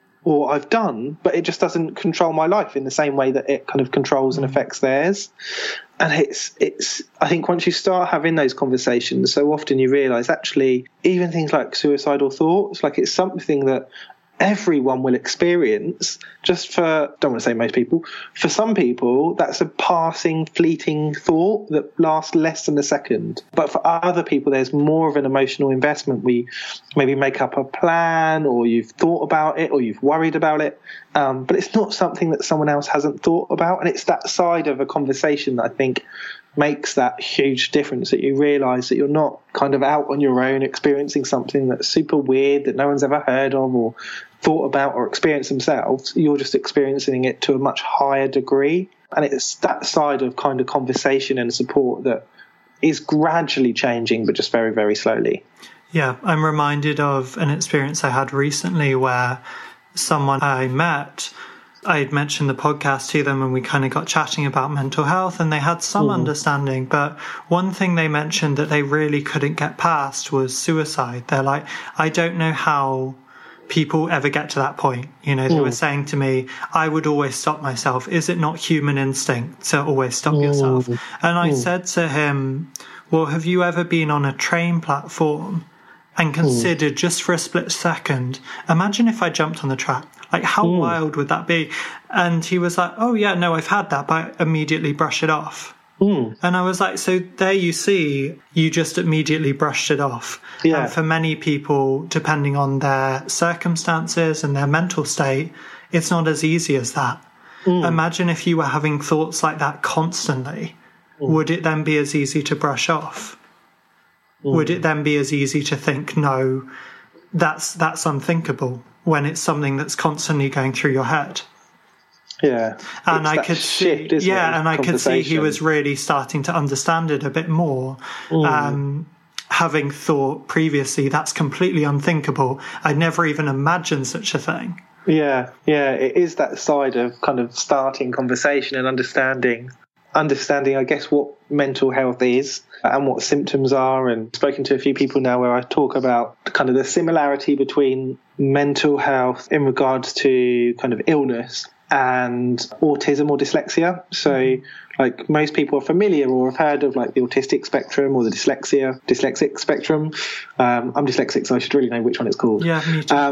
or I've done, but it just doesn't control my life in the same way that it kind of controls and affects theirs. And it's I think once you start having those conversations, so often you realise actually even things like suicidal thoughts, like, it's something that everyone will experience. Just for, don't want to say most people, for some people that's a passing, fleeting thought that lasts less than a second. But for other people, there's more of an emotional investment. We maybe make up a plan, or you've thought about it, or you've worried about it, but it's not something that someone else hasn't thought about. And it's that side of a conversation that I think makes that huge difference, that you realise that you're not kind of out on your own experiencing something that's super weird that no one's ever heard of or thought about or experienced themselves. You're just experiencing it to a much higher degree. And it's that side of kind of conversation and support that is gradually changing, but just very, very slowly. Yeah, I'm reminded of an experience I had recently where someone I met, I had mentioned the podcast to them and we kind of got chatting about mental health, and they had some understanding, but one thing they mentioned that they really couldn't get past was suicide. They're like, I don't know how people ever get to that point. You know, they were saying to me, I would always stop myself. Is it not human instinct to always stop yourself? And I said to him, well, have you ever been on a train platform and considered just for a split second, imagine if I jumped on the track? Like, how wild would that be? And he was like, oh, yeah, no, I've had that, but I immediately brush it off. And I was like, so there you see, you just immediately brushed it off. Yeah. And for many people, depending on their circumstances and their mental state, it's not as easy as that. Imagine if you were having thoughts like that constantly. Would it then be as easy to brush off? Would it then be as easy to think, no, that's unthinkable, when it's something that's constantly going through your head? Yeah. And I could see, and I could see he was really starting to understand it a bit more. Having thought previously, that's completely unthinkable. I'd never even imagined such a thing. Yeah, it is that side of kind of starting conversation and understanding. understanding, I guess, what mental health is and what symptoms are, and spoken to a few people now where I talk about kind of the similarity between mental health in regards to kind of illness and autism or dyslexia. So like most people are familiar or have heard of like the autistic spectrum or the dyslexic spectrum. I'm dyslexic, so I should really know which one it's called. Yeah, me too.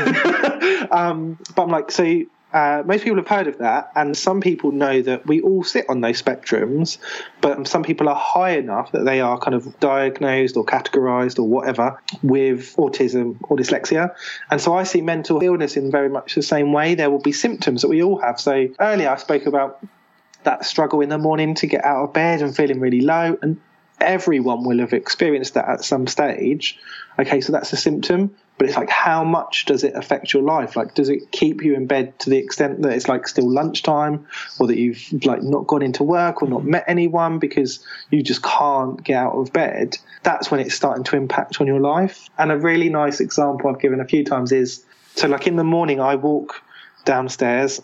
But I'm like, so most people have heard of that, and some people know that we all sit on those spectrums, but some people are high enough that they are kind of diagnosed or categorized or whatever with autism or dyslexia. And so I see mental illness in very much the same way. There will be symptoms that we all have. So earlier I spoke about that struggle in the morning to get out of bed and feeling really low, and everyone will have experienced that at some stage. Okay, so that's a symptom, but it's like, how much does it affect your life? Like, does it keep you in bed to the extent that it's like still lunchtime, or that you've like not gone into work or not met anyone because you just can't get out of bed? That's when it's starting to impact on your life. And a really nice example I've given a few times is, so like in the morning I walk downstairs.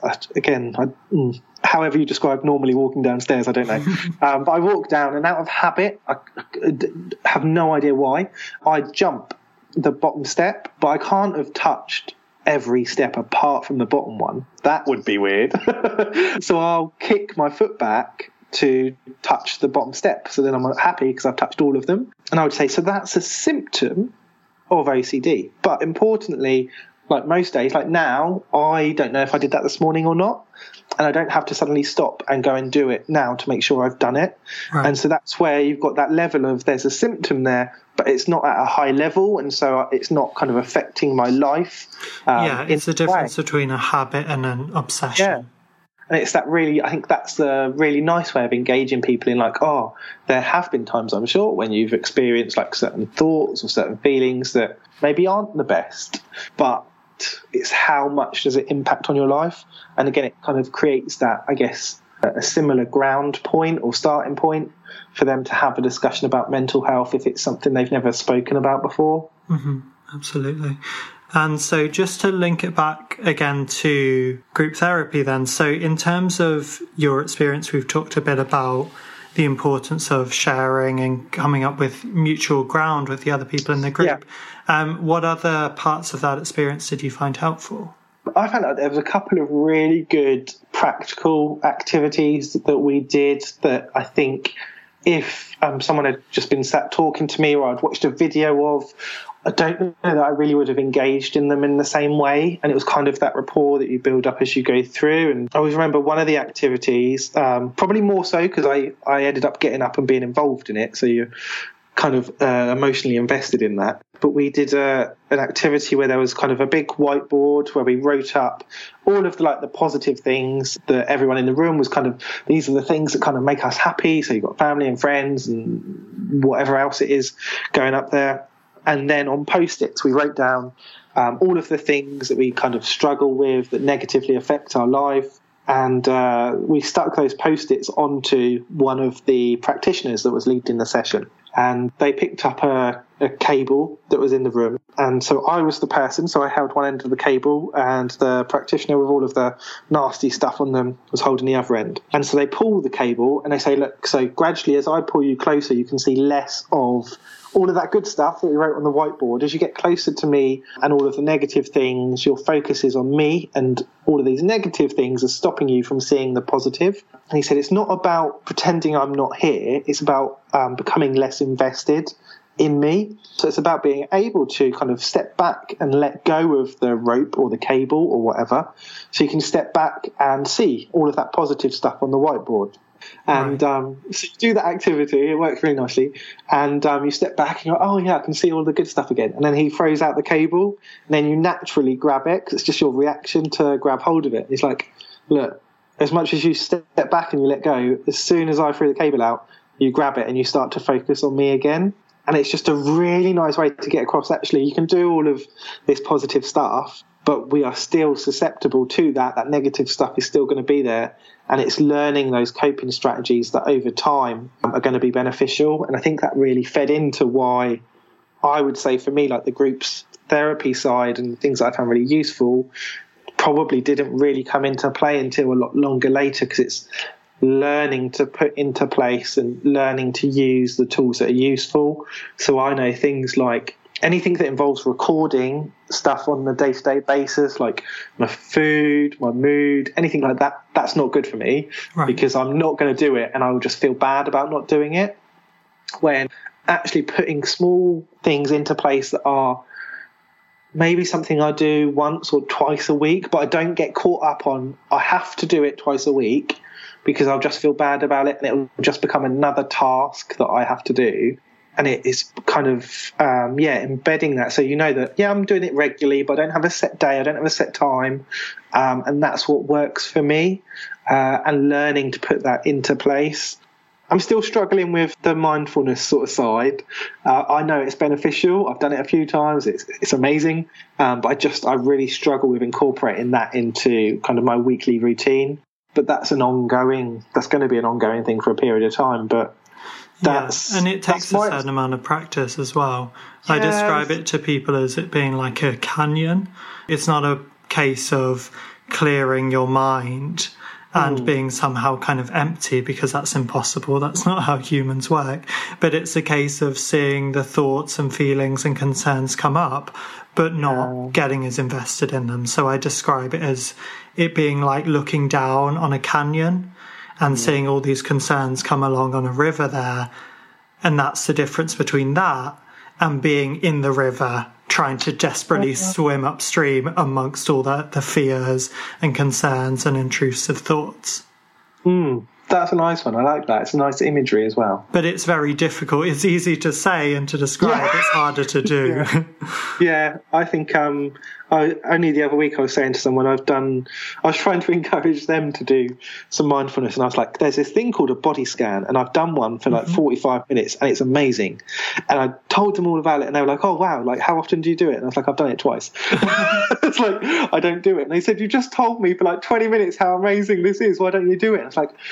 However you describe normally walking downstairs, I don't know. But I walk down, and out of habit, I have no idea why, I jump the bottom step, but I can't have touched every step apart from the bottom one. That would be weird. So I'll kick my foot back to touch the bottom step. So then I'm happy because I've touched all of them. And I would say, so that's a symptom of OCD. But importantly, like most days, like now, I don't know if I did that this morning or not. And I don't have to suddenly stop and go and do it now to make sure I've done it. Right. And so that's where you've got that level of, there's a symptom there, but it's not at a high level. And so it's not kind of affecting my life. It's the difference between a habit and an obsession. Yeah. And it's that really, I think that's the really nice way of engaging people in like, oh, there have been times, I'm sure, when you've experienced like certain thoughts or certain feelings that maybe aren't the best, but it's how much does it impact on your life. And again, it kind of creates that, I guess, a similar ground point or starting point for them to have a discussion about mental health if it's something they've never spoken about before. Mm-hmm. Absolutely. And so just to link it back again to group therapy then, so in terms of your experience, we've talked a bit about the importance of sharing and coming up with mutual ground with the other people in the group. Yeah. What other parts of that experience did you find helpful? I found out there was a couple of really good practical activities that we did that I think if someone had just been sat talking to me or I'd watched a video of, I don't know that I really would have engaged in them in the same way. And it was kind of that rapport that you build up as you go through. And I always remember one of the activities, probably more so because I ended up getting up and being involved in it. So you're kind of emotionally invested in that. But we did an activity where there was kind of a big whiteboard where we wrote up all of the positive things that everyone in the room was kind of, these are the things that kind of make us happy. So you've got family and friends and whatever else it is going up there. And then on Post-its, we wrote down all of the things that we kind of struggle with that negatively affect our life. And we stuck those Post-its onto one of the practitioners that was leading the session. And they picked up a cable that was in the room. And so I was the person, so I held one end of the cable, and the practitioner with all of the nasty stuff on them was holding the other end. And so they pull the cable and they say, look, so gradually as I pull you closer, you can see less of all of that good stuff that we wrote on the whiteboard. As you get closer to me and all of the negative things, your focus is on me, and all of these negative things are stopping you from seeing the positive. And he said, it's not about pretending I'm not here. It's about becoming less invested in me. So it's about being able to kind of step back and let go of the rope or the cable or whatever. So you can step back and see all of that positive stuff on the whiteboard. And so you do that activity, it works really nicely, and you step back and you go, oh yeah, I can see all the good stuff again. And then he throws out the cable, and then you naturally grab it because it's just your reaction to grab hold of it. It's like, look, as much as you step back and you let go, as soon as I threw the cable out, you grab it and you start to focus on me again. And it's just a really nice way to get across, actually, you can do all of this positive stuff, but we are still susceptible to that. That negative stuff is still going to be there. And it's learning those coping strategies that over time are going to be beneficial. And I think that really fed into why I would say for me, like the group's therapy side and things that I found really useful probably didn't really come into play until a lot longer later, because it's learning to put into place and learning to use the tools that are useful. So I know things like anything that involves recording stuff on a day-to-day basis, like my food, my mood, anything like that, that's not good for me, because I'm not going to do it and I will just feel bad about not doing it. When actually putting small things into place that are maybe something I do once or twice a week, but I don't get caught up on I have to do it twice a week, because I'll just feel bad about it and it will just become another task that I have to do. And it is kind of, embedding that. So you know that, I'm doing it regularly, but I don't have a set day, I don't have a set time. And that's what works for me, and learning to put that into place. I'm still struggling with the mindfulness sort of side. I know it's beneficial. I've done it a few times. It's amazing. But I really struggle with incorporating that into kind of my weekly routine. But that's going to be an ongoing thing for a period of time. But and it takes a certain amount of practice as well. I describe it to people as it being like a canyon. It's not a case of clearing your mind and being somehow kind of empty, because that's impossible. That's not how humans work. But it's a case of seeing the thoughts and feelings and concerns come up, but not getting as invested in them. So I describe it as it being like looking down on a canyon and seeing all these concerns come along on a river there. And that's the difference between that and being in the river, trying to desperately swim upstream amongst all the fears and concerns and intrusive thoughts. That's a nice one. I like that. It's a nice imagery as well. But it's very difficult. It's easy to say and to describe. It's harder to do. I think only the other week I was saying to someone I was trying to encourage them to do some mindfulness, and I was like, there's this thing called a body scan, and I've done one for like 45 minutes and it's amazing. And I told them all about it and they were like, oh wow, like how often do you do it? And I was like, I've done it twice. It's like, I don't do it. And they said, you just told me for like 20 minutes how amazing this is, why don't you do it? And it's like,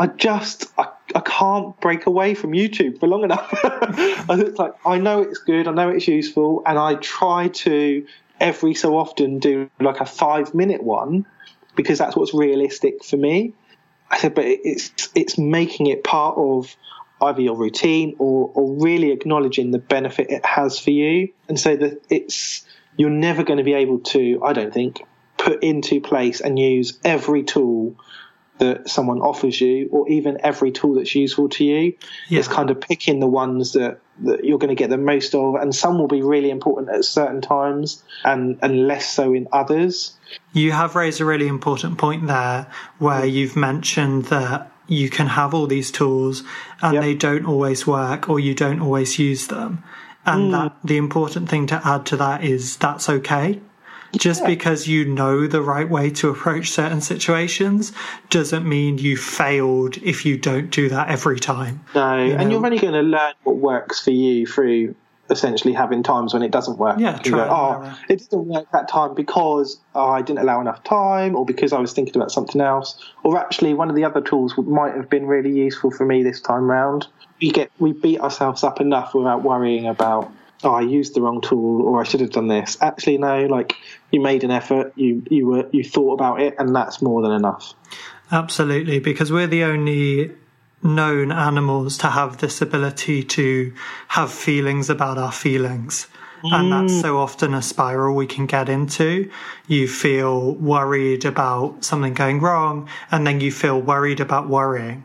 I can't break away from YouTube for long enough. It's like, I know it's good, I know it's useful, and I try to every so often do like a 5-minute one, because that's what's realistic for me. I said, but it's making it part of either your routine or really acknowledging the benefit it has for you. And so that you're never going to be able to, I don't think, put into place and use every tool that someone offers you, or even every tool that's useful to you. It's kind of picking the ones that you're going to get the most of, and some will be really important at certain times and less so in others. You have raised a really important point there, where you've mentioned that you can have all these tools and they don't always work, or you don't always use them. And that the important thing to add to that is that's okay. Just because you know the right way to approach certain situations doesn't mean you failed if you don't do that every time. No, and you're only going to learn what works for you through essentially having times when it doesn't work. Yeah, it didn't work that time because I didn't allow enough time, or because I was thinking about something else, or actually one of the other tools might have been really useful for me this time round. We beat ourselves up enough without worrying about, I used the wrong tool, or I should have done this. Actually, no, like you made an effort, you thought about it, and that's more than enough. Absolutely, because we're the only known animals to have this ability to have feelings about our feelings. And that's so often a spiral we can get into. You feel worried about something going wrong, and then you feel worried about worrying.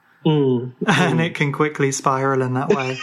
And it can quickly spiral in that way.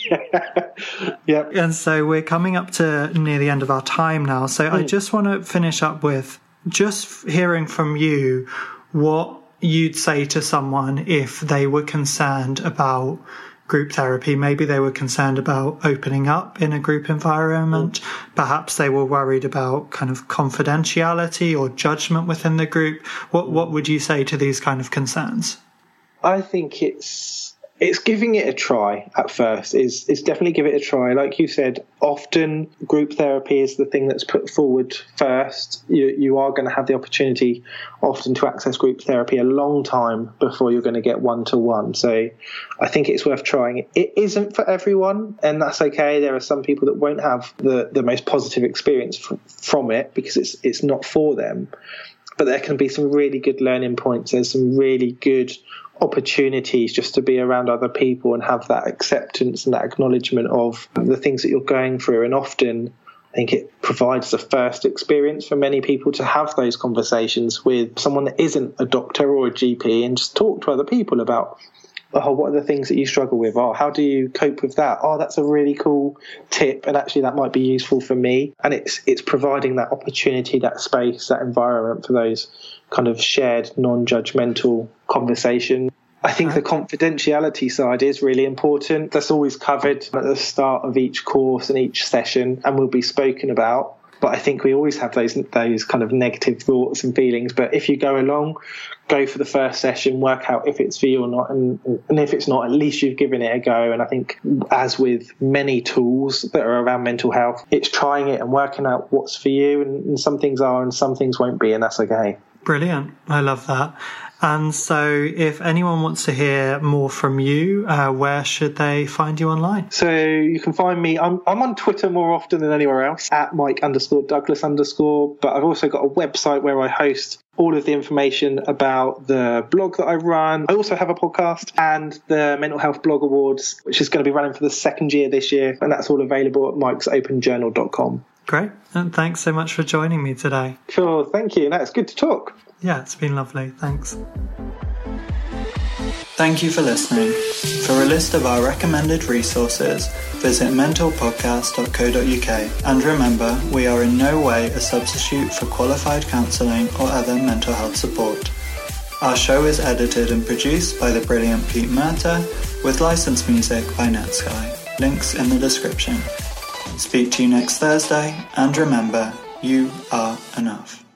And so we're coming up to near the end of our time now. So I just want to finish up with just hearing from you what you'd say to someone if they were concerned about group therapy. Maybe they were concerned about opening up in a group environment. Perhaps they were worried about kind of confidentiality or judgment within the group. What would you say to these kind of concerns? I think it's giving it a try at first. Is definitely give it a try. Like you said, often group therapy is the thing that's put forward first. You are going to have the opportunity often to access group therapy a long time before you're going to get one-to-one. So I think it's worth trying. It isn't for everyone, and that's okay. There are some people that won't have the most positive experience from it because it's not for them. But there can be some really good learning points. There's some really good opportunities just to be around other people and have that acceptance and that acknowledgement of the things that you're going through. And often I think it provides the first experience for many people to have those conversations with someone that isn't a doctor or a GP and just talk to other people about, oh, what are the things that you struggle with? Oh, how do you cope with that? Oh, that's a really cool tip, and actually that might be useful for me. And it's providing that opportunity, that space, that environment for those kind of shared, non-judgmental conversation. I think the confidentiality side is really important. That's always covered at the start of each course and each session and will be spoken about. But I think we always have those kind of negative thoughts and feelings. But if you go along, go for the first session, work out if it's for you or not. And if it's not, at least you've given it a go. And I think, as with many tools that are around mental health, it's trying it and working out what's for you. And some things are and some things won't be, and that's okay. Brilliant. I love that. And so if anyone wants to hear more from you, where should they find you online? So you can find me, I'm on Twitter more often than anywhere else, at Mike_Douglas_, but I've also got a website where I host all of the information about the blog that I run. I also have a podcast and the Mental Health Blog Awards, which is going to be running for the second year this year. And that's all available at mikesopenjournal.com. Great. And thanks so much for joining me today. Sure. Thank you. No, it's good to talk. Yeah, it's been lovely. Thanks. Thank you for listening. For a list of our recommended resources, visit mentalpodcast.co.uk. And remember, we are in no way a substitute for qualified counselling or other mental health support. Our show is edited and produced by the brilliant Pete Murta, with licensed music by Netsky. Links in the description. Speak to you next Thursday, and remember, you are enough.